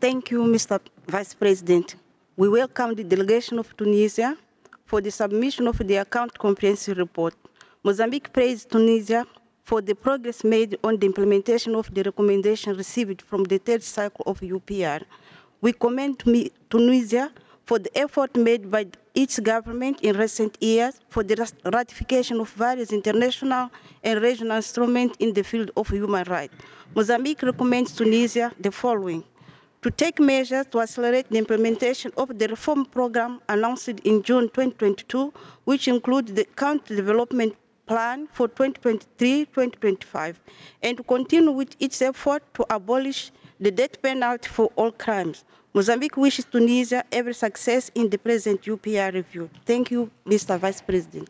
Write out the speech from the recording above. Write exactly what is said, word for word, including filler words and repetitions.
Thank you, Mister Vice President. We welcome the delegation of Tunisia for the submission of the account comprehensive report. Mozambique praised Tunisia for the progress made on the implementation of the recommendation received from the third cycle of U P R. We commend Tunisia for the effort made by its government in recent years for the ratification of various international and regional instruments in the field of human rights. Mozambique recommends Tunisia the following: to take measures to accelerate the implementation of the reform program announced in June twenty twenty-two, which includes the Country Development Plan for twenty twenty-three to twenty twenty-five, and to continue with its effort to abolish the death penalty for all crimes. Mozambique wishes Tunisia every success in the present U P R review. Thank you, Mister Vice President.